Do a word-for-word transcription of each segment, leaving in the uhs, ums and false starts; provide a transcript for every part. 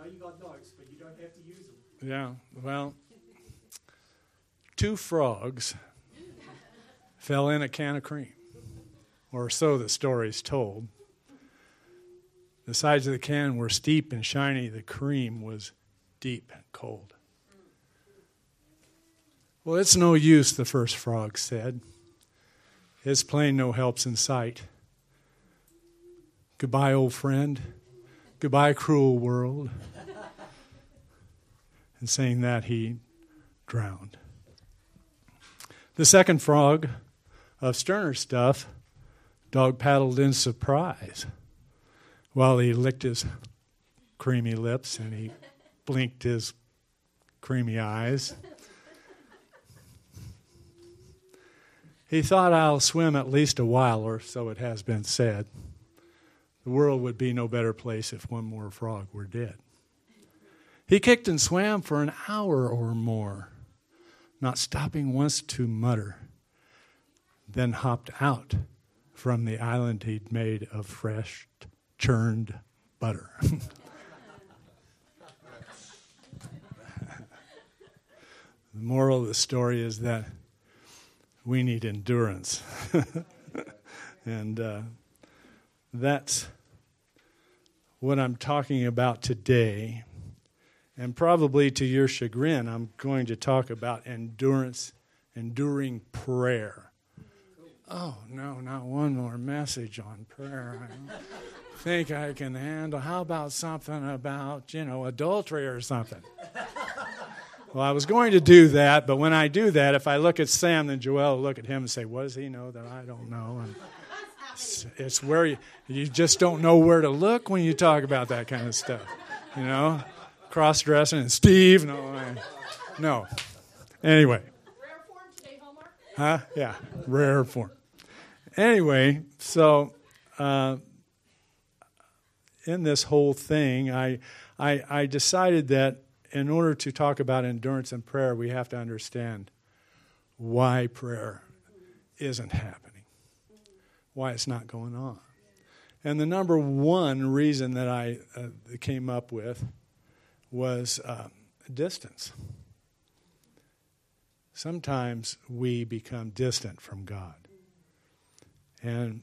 Now you got dogs, but you don't have to use them. Yeah, well, two frogs fell in a can of cream, or so the story's told. The sides of the can were steep and shiny. The cream was deep and cold. Well, it's no use, the first frog said. It's plain no help's in sight. Goodbye, old friend. Goodbye, cruel world. And saying that, he drowned. The second frog, of sterner stuff, dog paddled in surprise while he licked his creamy lips and he blinked his creamy eyes. He thought, I'll swim at least a while, or so it has been said. The world would be no better place if one more frog were dead. He kicked and swam for an hour or more, not stopping once to mutter, then hopped out from the island he'd made of fresh, churned butter. The moral of the story is that we need endurance. And uh, that's what I'm talking about today. And probably to your chagrin, I'm going to talk about endurance, enduring prayer. Oh, no, not one more message on prayer. I don't think I can handle. How about something about, you know, adultery or something? Well, I was going to do that, but when I do that, if I look at Sam, then Joel will look at him and say, what does he know that I don't know? And it's, it's where you, you just don't know where to look when you talk about that kind of stuff, you know? Cross-dressing and Steve, no, I, no. Anyway. Rare form, stay Hallmark. Huh? Yeah, rare form. Anyway, so uh, in this whole thing, I, I I decided that in order to talk about endurance and prayer, we have to understand why prayer isn't happening, why it's not going on. And the number one reason that I uh, came up with was uh, distance. Sometimes we become distant from God. And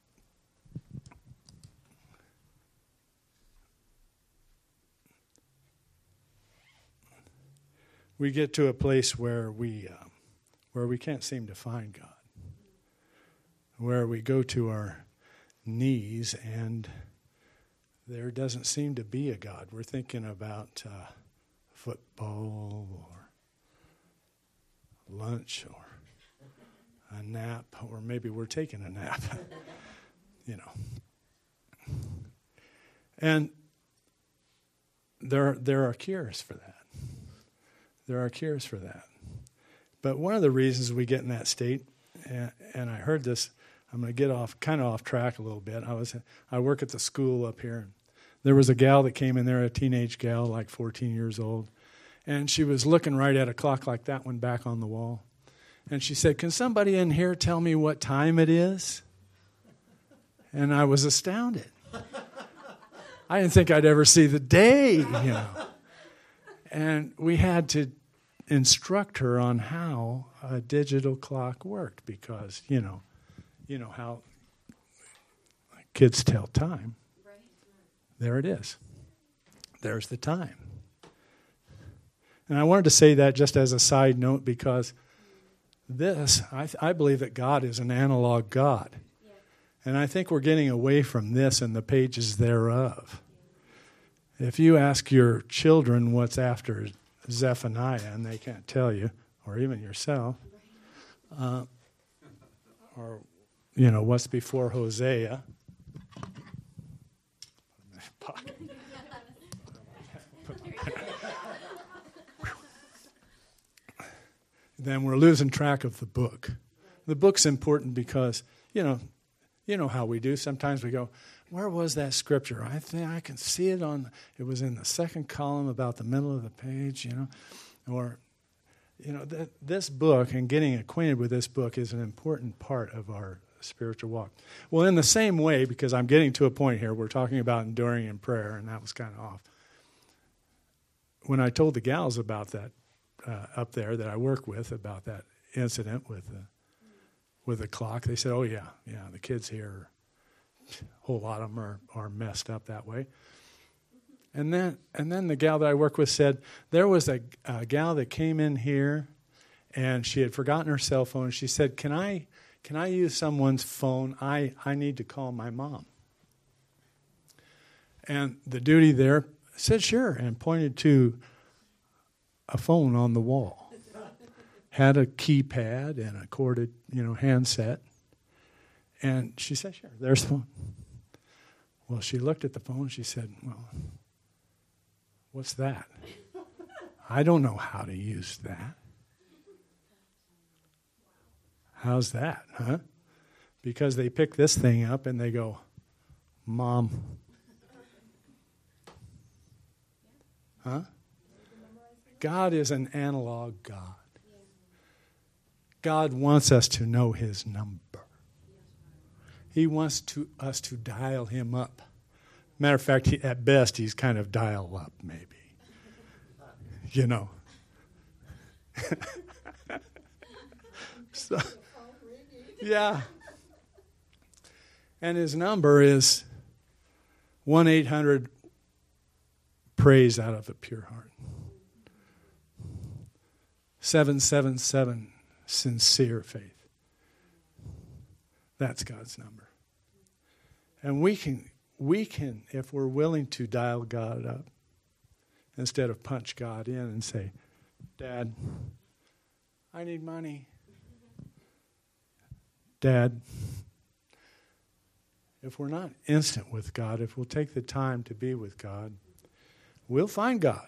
we get to a place where we uh, where we can't seem to find God, where we go to our knees and there doesn't seem to be a God. We're thinking about uh, football or lunch or a nap, or maybe we're taking a nap, you know. And there, there are cures for that. There are cures for that. But one of the reasons we get in that state, and, and I heard this, I'm going to get off, kind of off track a little bit. I was, I work at the school up here. There was a gal that came in there, a teenage gal, like fourteen years old, and she was looking right at a clock like that one back on the wall. And she said, can somebody in here tell me what time it is? And I was astounded. I didn't think I'd ever see the day, you know. And we had to instruct her on how a digital clock worked because, you know, you know how kids tell time. Right. There it is. There's the time. And I wanted to say that just as a side note because this, I, I believe that God is an analog God. Yeah. And I think we're getting away from this and the pages thereof. If you ask your children what's after Zephaniah, and they can't tell you, or even yourself, uh, or, you know, what's before Hosea, then we're losing track of the book. The book's important because, you know, you know how we do. Sometimes we go, where was that scripture? I think I can see it on, it was in the second column about the middle of the page, you know. Or, you know, th- this book and getting acquainted with this book is an important part of our spiritual walk. Well, in the same way, because I'm getting to a point here, we're talking about enduring in prayer, and that was kind of off. when I told the gals about that uh, up there that I work with, about that incident with the, with the clock, they said, oh, yeah, yeah, the kids here, a whole lot of them are, are messed up that way. And then and then the gal that I work with said, there was a, a gal that came in here, and she had forgotten her cell phone. She said, can I can I use someone's phone? I, I need to call my mom. And the duty there said, sure, and pointed to a phone on the wall. Had a keypad and a corded, you know, handset. And she said, sure, there's the phone. Well, she looked at the phone. She said, well, what's that? I don't know how to use that. How's that, huh? Because they pick this thing up and they go, Mom. Huh? God is an analog God. God wants us to know his number. He wants to us to dial him up. Matter of fact, he, at best, he's kind of dial up, maybe. You know. So, yeah. And his number is one eight hundred praise out of a pure heart. seven seven seven sincere faith. That's God's number. And we can, we can, if we're willing to dial God up, instead of punch God in and say, Dad, I need money. Dad, if we're not instant with God, if we'll take the time to be with God, we'll find God.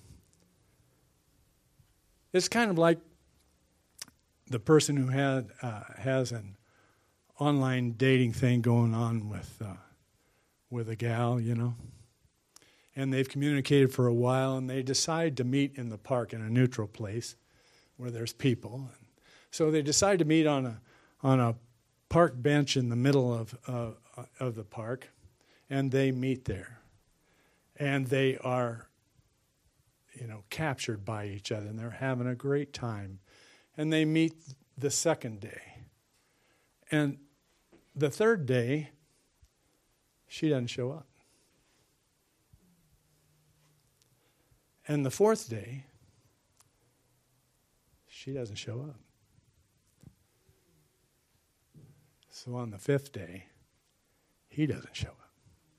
It's kind of like the person who had uh, has an online dating thing going on with uh, with a gal, you know, and they've communicated for a while, and they decide to meet in the park in a neutral place where there's people. So they decide to meet on a on a park bench in the middle of uh, of the park, and they meet there, and they are, you know, captured by each other, and they're having a great time. And they meet the second day. And the third day, she doesn't show up. And the fourth day, she doesn't show up. So on the fifth day, he doesn't show up.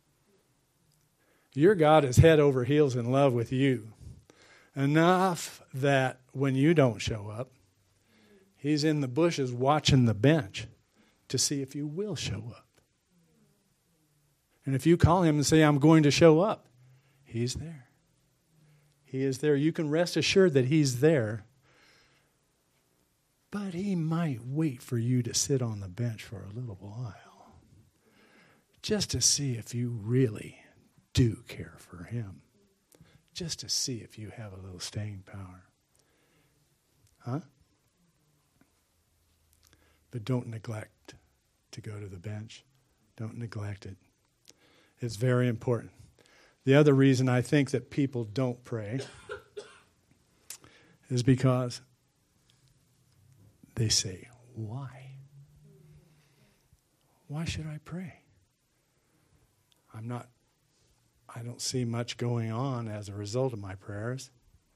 Your God is head over heels in love with you. Enough that when you don't show up, he's in the bushes watching the bench to see if you will show up. And if you call him and say, I'm going to show up, he's there. He is there. You can rest assured that he's there. But he might wait for you to sit on the bench for a little while, just to see if you really do care for him. Just to see if you have a little staying power. Huh? But don't neglect to go to the bench. Don't neglect it. It's very important. The other reason I think that people don't pray is because they say, why? Why should I pray? I'm not I don't see much going on as a result of my prayers.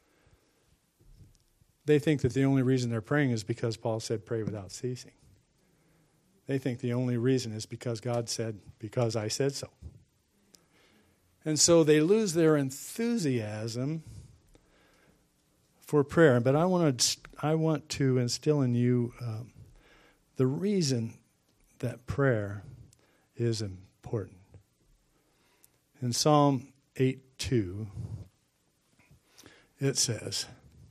They think that the only reason they're praying is because Paul said, pray without ceasing. They think the only reason is because God said, because I said so. And so they lose their enthusiasm for prayer. But I want to, I want to instill in you um, the reason that prayer is important. In Psalm eight two, it says,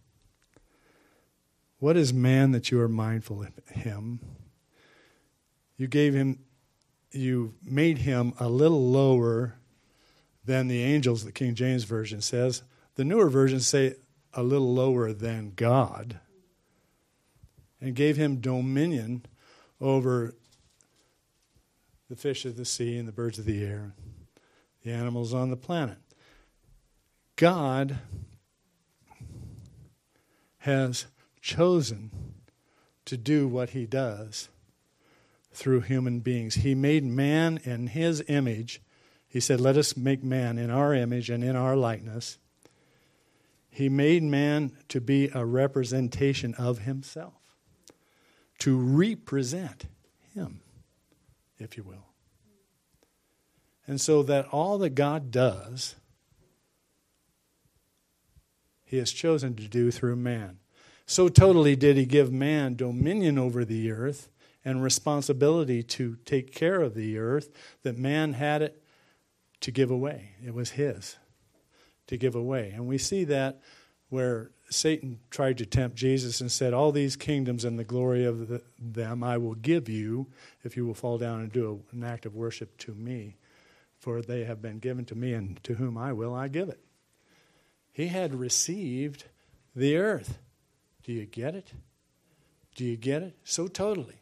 what is man that you are mindful of him? You gave him, you made him a little lower than the angels, the King James Version says. The newer versions say a little lower than God. And gave him dominion over the fish of the sea and the birds of the air, the animals on the planet. God has chosen to do what he does through human beings. He made man in his image. He said, let us make man in our image and in our likeness. He made man to be a representation of himself, to represent him, if you will. And so that all that God does, he has chosen to do through man. So totally did he give man dominion over the earth and responsibility to take care of the earth that man had it to give away. It was his to give away. And we see that where Satan tried to tempt Jesus and said, all these kingdoms and the glory of the, them I will give you if you will fall down and do a, an act of worship to me. For they have been given to me, and to whom I will, I give it. He had received the earth. Do you get it? Do you get it? So totally.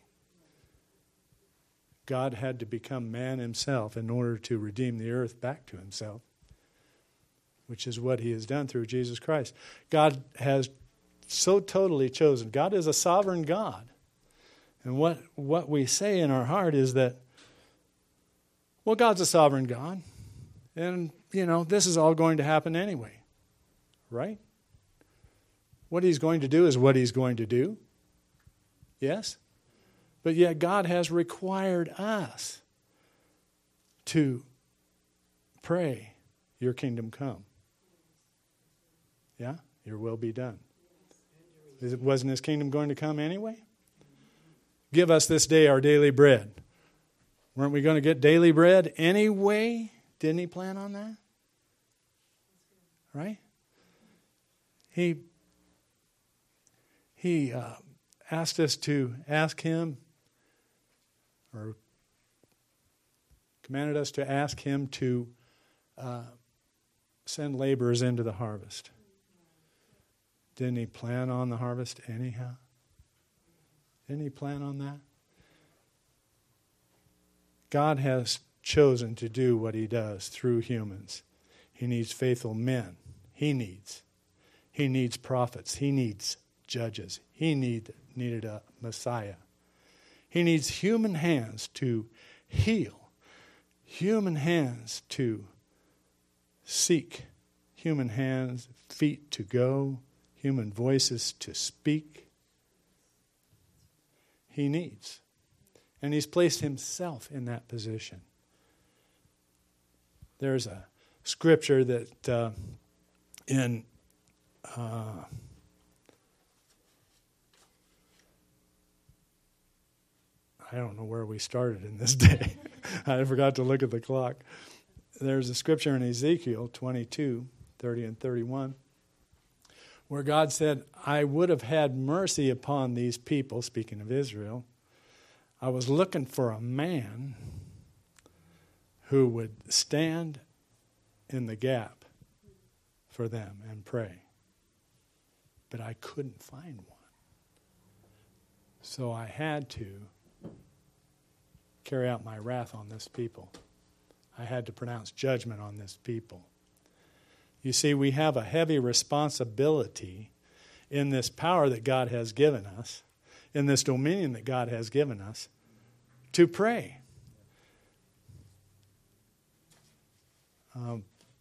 God had to become man himself in order to redeem the earth back to himself, which is what he has done through Jesus Christ. God has so totally chosen. God is a sovereign God. And what, what we say in our heart is that, well, God's a sovereign God. And, you know, this is all going to happen anyway. Right? What he's going to do is what he's going to do. Yes? But yet God has required us to pray, your kingdom come. Yeah? Your will be done. Wasn't his kingdom going to come anyway? Give us this day our daily bread. Weren't we going to get daily bread anyway? Didn't he plan on that? Right? He, he uh, asked us to ask him, or commanded us to ask him to uh, send laborers into the harvest. Didn't he plan on the harvest anyhow? Didn't he plan on that? God has chosen to do what he does through humans. He needs faithful men. He needs. He needs prophets. He needs judges. He need, needed a Messiah. He needs human hands to heal, human hands to seek, human hands, feet to go, human voices to speak. He needs. And he's placed himself in that position. There's a scripture that uh, in uh, I don't know where we started in this day. I forgot to look at the clock. There's a scripture in Ezekiel twenty-two, thirty and thirty-one, where God said, I would have had mercy upon these people, speaking of Israel. I was looking for a man who would stand in the gap for them and pray. But I couldn't find one. So I had to carry out my wrath on this people. I had to pronounce judgment on this people. You see, we have a heavy responsibility in this power that God has given us, in this dominion that God has given us, to pray. Um,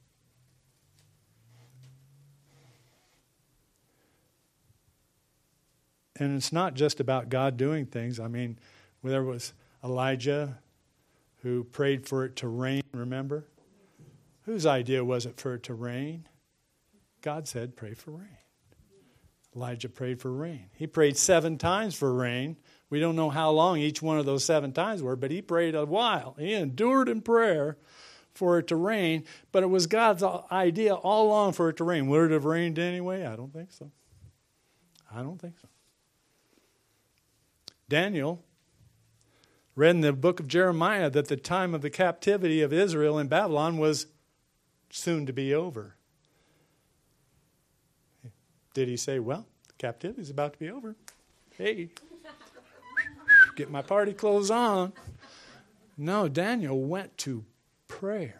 and it's not just about God doing things. I mean, there was Elijah who prayed for it to rain, remember? Whose idea was it for it to rain? God said, pray for rain. Elijah prayed for rain. He prayed seven times for rain. We don't know how long each one of those seven times were, but he prayed a while. He endured in prayer for it to rain, but it was God's idea all along for it to rain. Would it have rained anyway? I don't think so. I don't think so. Daniel read in the book of Jeremiah that the time of the captivity of Israel in Babylon was soon to be over. Did he say, well, the captivity is about to be over. Hey, get my party clothes on. No, Daniel went to prayer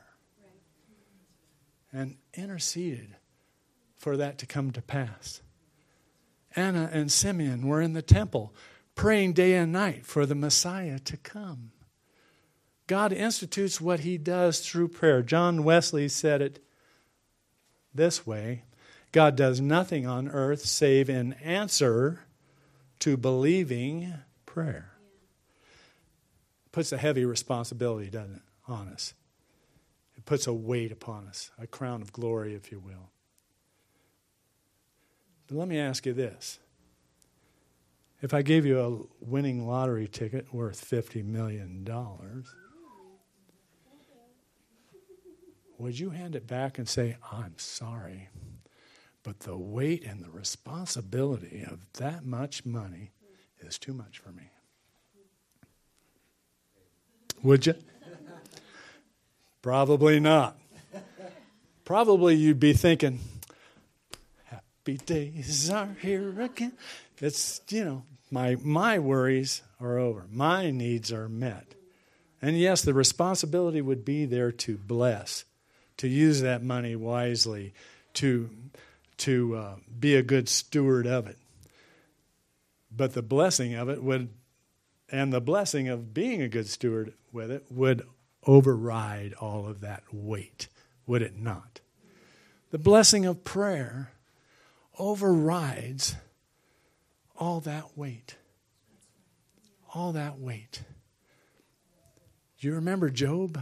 and interceded for that to come to pass. Anna and Simeon were in the temple praying day and night for the Messiah to come. God institutes what he does through prayer. John Wesley said it this way: God does nothing on earth save in answer to believing prayer. Puts a heavy responsibility, doesn't it, on us? It puts a weight upon us, a crown of glory, if you will. But let me ask you this. If I gave you a winning lottery ticket worth fifty million dollars, would you hand it back and say, I'm sorry, but the weight and the responsibility of that much money is too much for me? Would you? Probably not. Probably you'd be thinking, happy days are here again. It's, you know, my my worries are over. My needs are met. And yes, the responsibility would be there to bless, to use that money wisely, to, to uh, be a good steward of it. But the blessing of it would, and the blessing of being a good steward with it would override all of that weight, would it not? The blessing of prayer overrides all that weight. All that weight. Do you remember Job?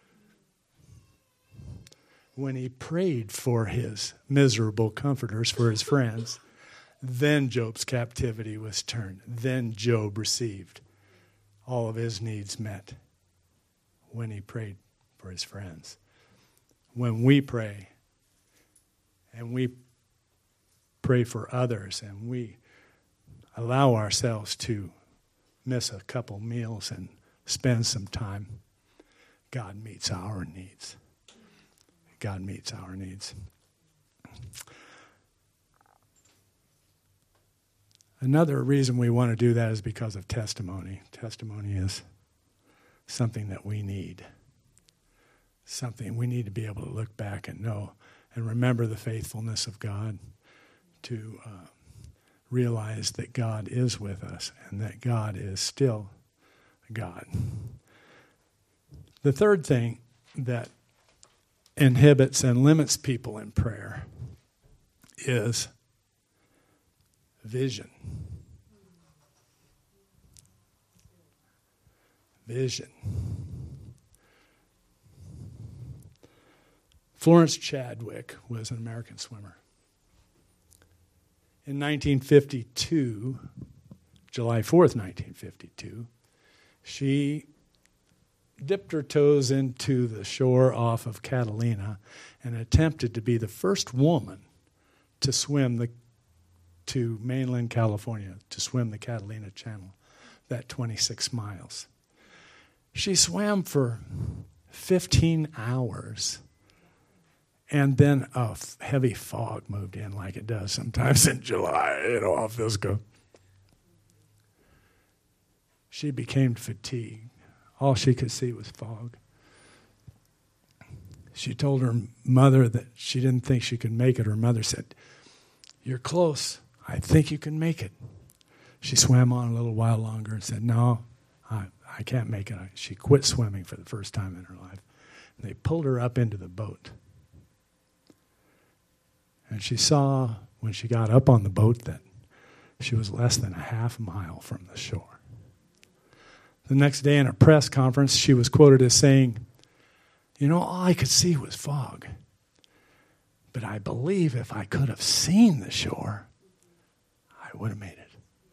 When he prayed for his miserable comforters, for his friends, then Job's captivity was turned. Then Job received all of his needs met when he prayed for his friends. When we pray, and we pray for others, and we allow ourselves to miss a couple meals and spend some time, God meets our needs. God meets our needs. Another reason we want to do that is because of testimony. Testimony is something that we need. Something we need to be able to look back and know and remember the faithfulness of God, to uh, realize that God is with us and that God is still God. The third thing that inhibits and limits people in prayer is vision. Vision. Florence Chadwick was an American swimmer. In nineteen fifty-two, July fourth, nineteen fifty-two, she dipped her toes into the shore off of Catalina and attempted to be the first woman to swim the to mainland California, to swim the Catalina Channel, that twenty-six miles. She swam for fifteen hours, and then a f- heavy fog moved in like it does sometimes in July. It all feels good. She became fatigued. All she could see was fog. She told her mother that she didn't think she could make it. Her mother said, "You're close. I think you can make it." She swam on a little while longer and said, "No, I, I can't make it." She quit swimming for the first time in her life. And they pulled her up into the boat. And she saw, when she got up on the boat, that she was less than a half mile from the shore. The next day in a press conference, she was quoted as saying, "You know, all I could see was fog. But I believe if I could have seen the shore, I would have made it."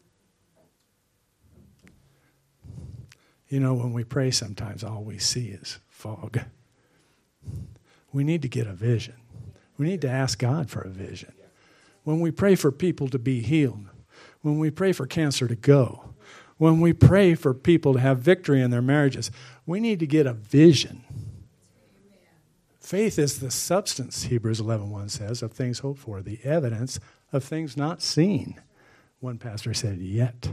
You know, when we pray sometimes, all we see is fog. We need to get a vision. We need to ask God for a vision. When we pray for people to be healed, when we pray for cancer to go, when we pray for people to have victory in their marriages, we need to get a vision. Faith is the substance, Hebrews eleven one says, of things hoped for, the evidence of things not seen. One pastor said, yet.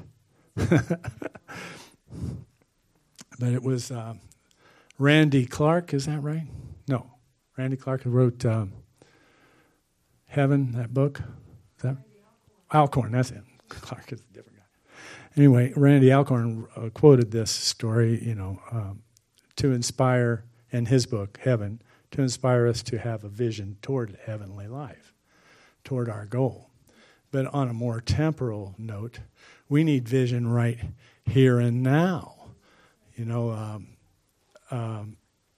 But it was uh, Randy Clark, is that right? No. Randy Clark who wrote um, Heaven, that book. Is that? Alcorn, that's it. Clark is a different guy. Anyway, Randy Alcorn uh, quoted this story, you know, um, to inspire, in his book, Heaven, to inspire us to have a vision toward heavenly life, toward our goal. But on a more temporal note, we need vision right here and now. You know, um, um,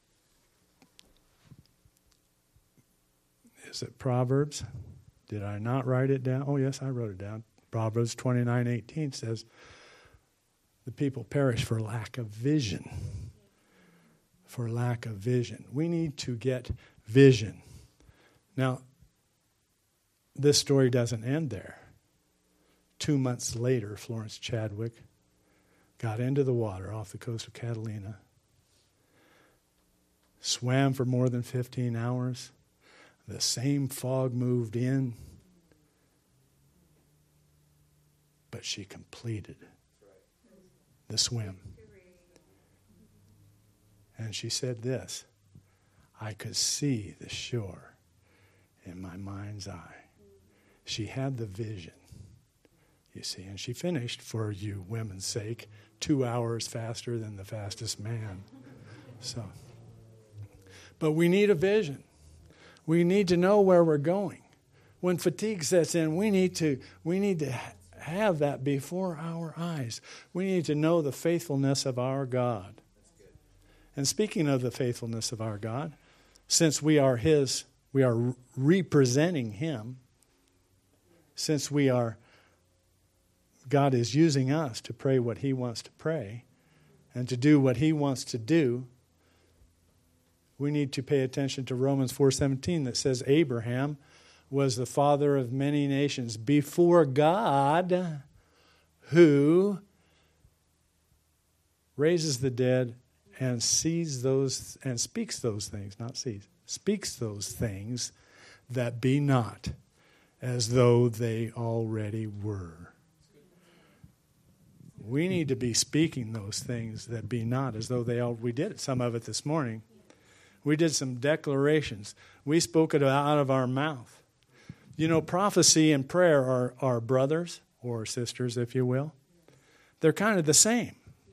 is it Proverbs? Did I not write it down? Oh, yes, I wrote it down. Proverbs twenty-nine eighteen says, the people perish for lack of vision. For lack of vision. We need to get vision. Now, this story doesn't end there. Two months later, Florence Chadwick got into the water off the coast of Catalina, swam for more than fifteen hours. The same fog moved in, but she completed the swim. And she said this, I could see the shore in my mind's eye. She had the vision, you see, and she finished, for you women's sake, two hours faster than the fastest man. So, but we need a vision. We need to know where we're going. When fatigue sets in, we need to we need to have that before our eyes. We need to know the faithfulness of our God. And speaking of the faithfulness of our God, since we are His, we are representing Him, since we are, God is using us to pray what He wants to pray and to do what He wants to do, we need to pay attention to Romans four seventeen that says Abraham was the father of many nations before God, who raises the dead and sees those and speaks those things, not sees, speaks those things that be not as though they already were. We need to be speaking those things that be not as though they all, we did it, some of it this morning. We did some declarations. We spoke it out of our mouth. You know, prophecy and prayer are, are brothers or sisters, if you will. They're kind of the same.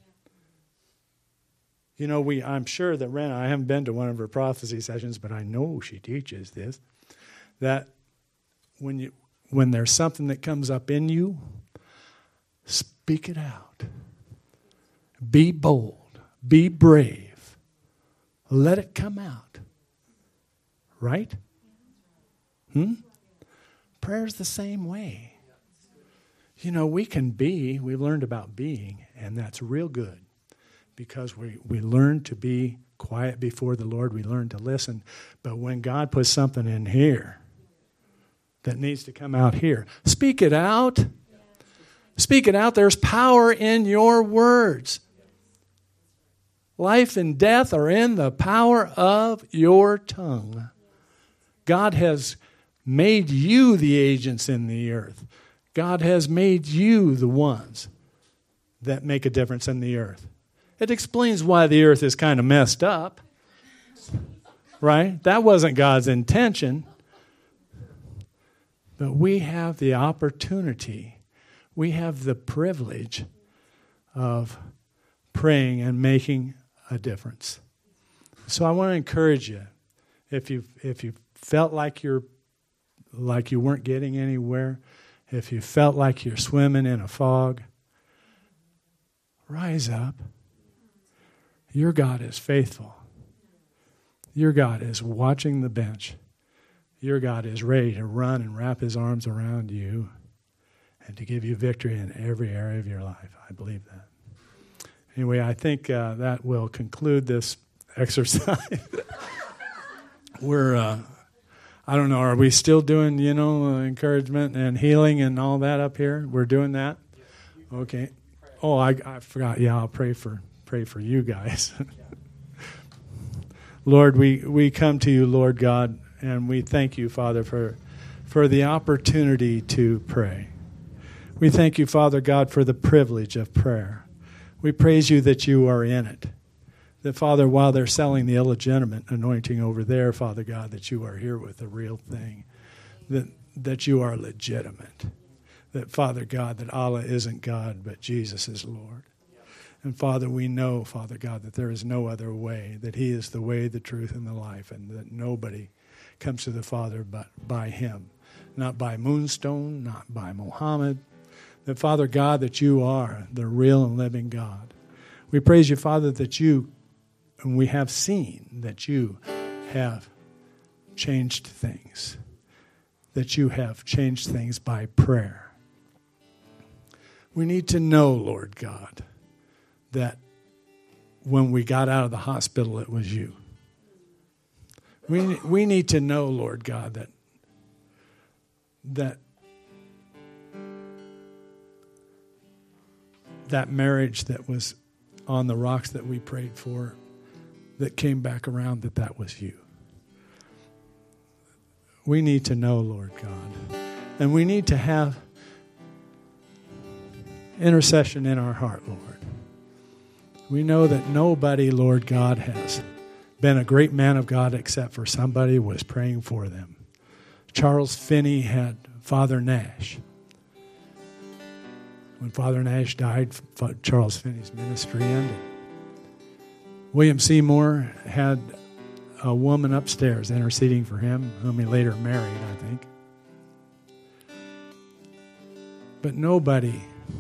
You know, we. I'm sure that Rena, I haven't been to one of her prophecy sessions, but I know she teaches this, that when you when there's something that comes up in you, speak it out. Be bold. Be brave. Let it come out. Right? Hmm? Prayer's the same way. You know, we can be, we've learned about being, and that's real good. Because we, we learn to be quiet before the Lord. We learn to listen. But when God puts something in here that needs to come out here, speak it out. Speak it out. There's power in your words. Life and death are in the power of your tongue. God has made you the agents in the earth. God has made you the ones that make a difference in the earth. It explains why the earth is kind of messed up, right? That wasn't God's intention. But we have the opportunity, we have the privilege of praying and making a difference. So I want to encourage you, if you if you felt like you're like you weren't getting anywhere, if you felt like you're swimming in a fog, rise up. Your God is faithful. Your God is watching the bench. Your God is ready to run and wrap His arms around you and to give you victory in every area of your life. I believe that. Anyway, I think uh, that will conclude this exercise. We're, uh, I don't know, are we still doing, you know, uh, encouragement and healing and all that up here? We're doing that? Okay. Oh, I, I forgot. Yeah, I'll pray for pray for you guys. Lord, we, we come to you, Lord God, and we thank you, Father, for for the opportunity to pray. We thank you, Father God, for the privilege of prayer. We praise you that you are in it. That, Father, while they're selling the illegitimate anointing over there, Father God, that you are here with the real thing. That, that you are legitimate. that, Father God, that Allah isn't God, but Jesus is Lord. And, Father, we know, Father God, that there is no other way, that he is the way, the truth, and the life, and that nobody comes to the Father but by him. Not by Moonstone, not by Muhammad. That, Father God, that you are the real and living God. We praise you, Father, that you, and we have seen that you have changed things. That you have changed things by prayer. We need to know, Lord God, that when we got out of the hospital, it was you. We, we need to know, Lord God, that that that marriage that was on the rocks that we prayed for, that came back around, that that was you. We need to know, Lord God. And we need to have intercession in our heart, Lord. We know that nobody, Lord God, has been a great man of God except for somebody who was praying for them. Charles Finney had Father Nash. When Father Nash died, Charles Finney's ministry ended. William Seymour had a woman upstairs interceding for him, whom he later married, I think. But nobody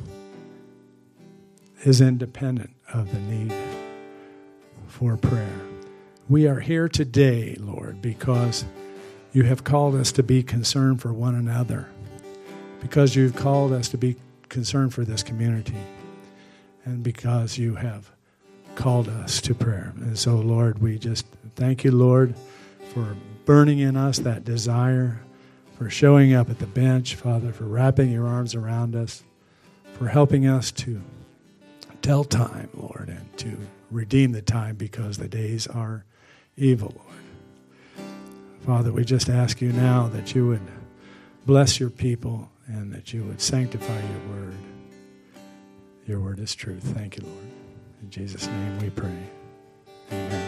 is independent of the need for prayer. We are here today, Lord, because you have called us to be concerned for one another, because you've called us to be concerned for this community, and because you have called us to prayer. And so, Lord, we just thank you, Lord, for burning in us that desire, for showing up at the bench, Father, for wrapping your arms around us, for helping us to tell time, Lord, and to redeem the time because the days are evil, Lord. Father, we just ask you now that you would bless your people and that you would sanctify your word. Your word is truth. Thank you, Lord. In Jesus' name we pray. Amen.